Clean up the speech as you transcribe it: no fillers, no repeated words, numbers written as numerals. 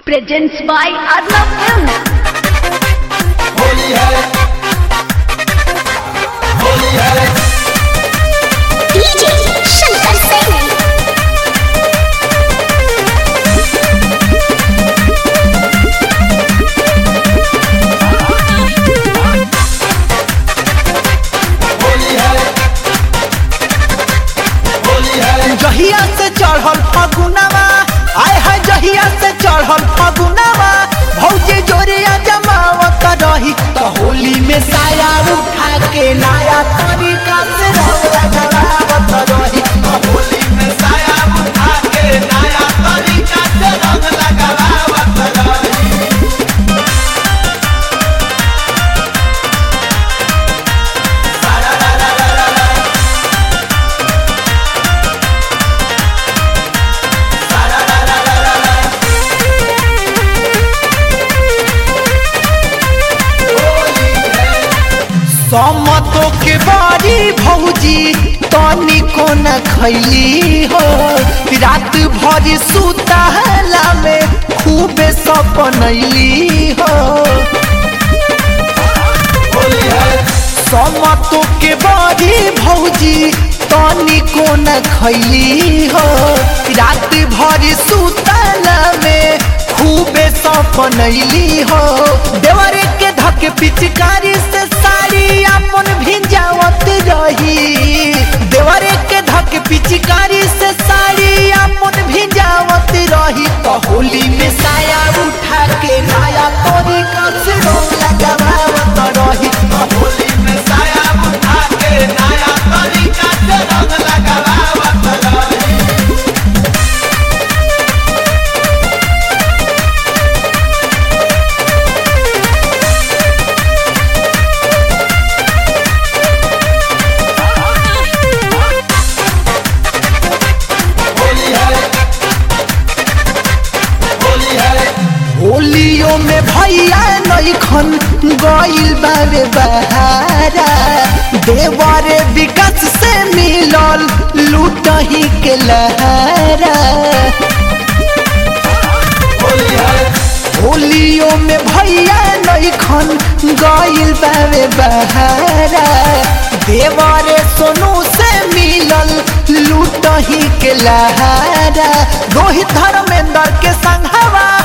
presents by Arnav Films. Holi है होली है DJ Shankar Singh Holi है होली है जहिया से चढ़ल फगुनवा आय है जहिया से चढ़ल फगुनवा भौजी जोरिया जमावत रही तो होली में साया उठा के नया तरीका से रंग लगावत रही होली में साया उठा के नया तरीका से रंग लगावत रही सारा ला ला ला ला ला सारा ला ला ला ला ला होली है समतो के बारी भौजी तनी को न खैली हो रात भर सुतला में खूबे सपनैली हो होली है समतो के बारी भौजी तनी को न खैली हो रात भर सुतला में खूबे सपनैली हो देवरे के धक पिचकारी से साड़ी अपन भिंजावत रही देवरे के धक पिचकारी से साड़ी अपन भिंजावत रही तो होली में साया उठा के नया तरीका से रंग लगावत रही होली में साया उठा के नया तरीका से रंग लगावत रही होली है होली है होलियो में भैया नैखन गइल बारे बहारा देवरे विकास से मिलल लूटही के लहारा होली है होलियो में भैया नैखन गइल बारे बहारा देवरे सोनू से मिलल लूटही के लहारा रोहित धर्मेंद्र के संघवा